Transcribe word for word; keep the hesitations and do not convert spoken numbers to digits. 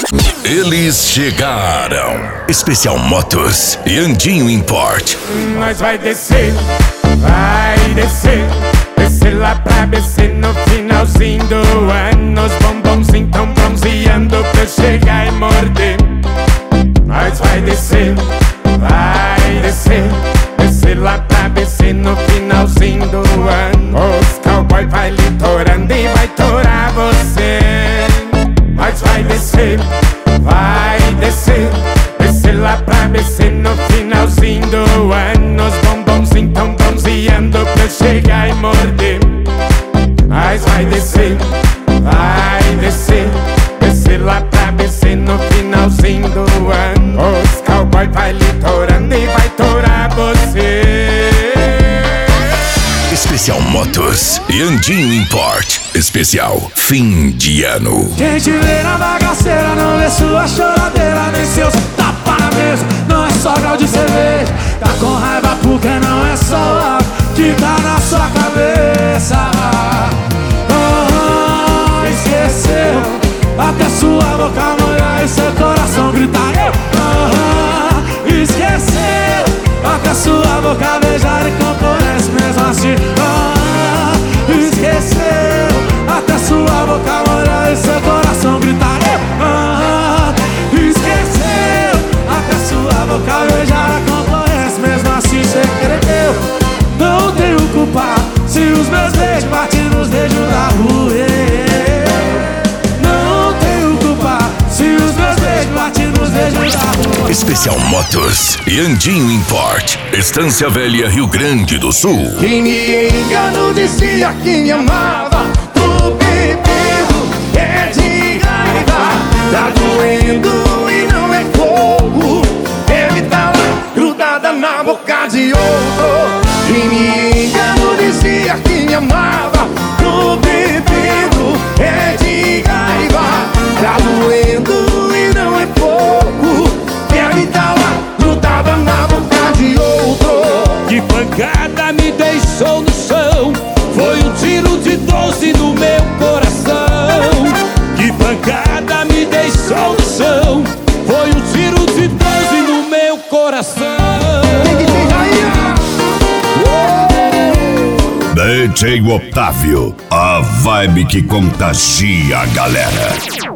Eles chegaram. Especial Motos e Andinho Import. Nós vai descer, vai descer. Descer lá pra B C no finalzinho do ano. Os bombonzinhos tão bronzeando pra eu chegar e morder. Nós vai descer, vai descer. Descer lá pra B C no finalzinho do ano. Os cowboy vai litorando e vai torar você. Nós vai descer, vai descer. Descer lá pra B C no finalzinho do ano. Os bombonzinhos tão bronzeando pra eu chegar e morder. Nós vai descer, vai descer. Descer lá pra B C no finalzinho do ano. Os cowboy vai litorando e vai torar você. Especial Motos e Andinho Import. Especial fim de ano. Quem te vê na bagaceira não vê sua choradeira, nem seus tapa na mesa. Não é só grau de cerveja. Tá com raiva porque não é só que tá na sua cabeça. Oh, esqueceu até sua boca molhar e seu coração gritar eu. Oh, esqueceu até sua boca beijar e concorrência mesmo assim. Oh, esqueceu até sua boca molhar e seu coração gritar eu. Oh, esqueceu até sua boca beijar a concorrência mesmo assim cê querer. Eu não tenho culpa se os meus beijos batem nos dedos da rua. Não tenho culpa se os meus beijos batem nos dedos da rua. Especial Motos e Andinho Import. Estância Velha, Rio Grande do Sul. Quem me enganou dizia que me amava. Tô bebendo, é de raiva. Tá doendo e não é fogo. Deve tá lá grudada na boca de outro. Quem me enganou dizia que me amava. Tô bebendo, é de raiva. Tá doendo e não é pouco. Deve tá lá grudada na boca de outro. Que pancada me deixou no chão. Foi um tiro de doze no meu coração. Que pancada me deixou no chão. Foi um tiro de doze no meu coração. D J Otávio, a vibe que contagia a galera.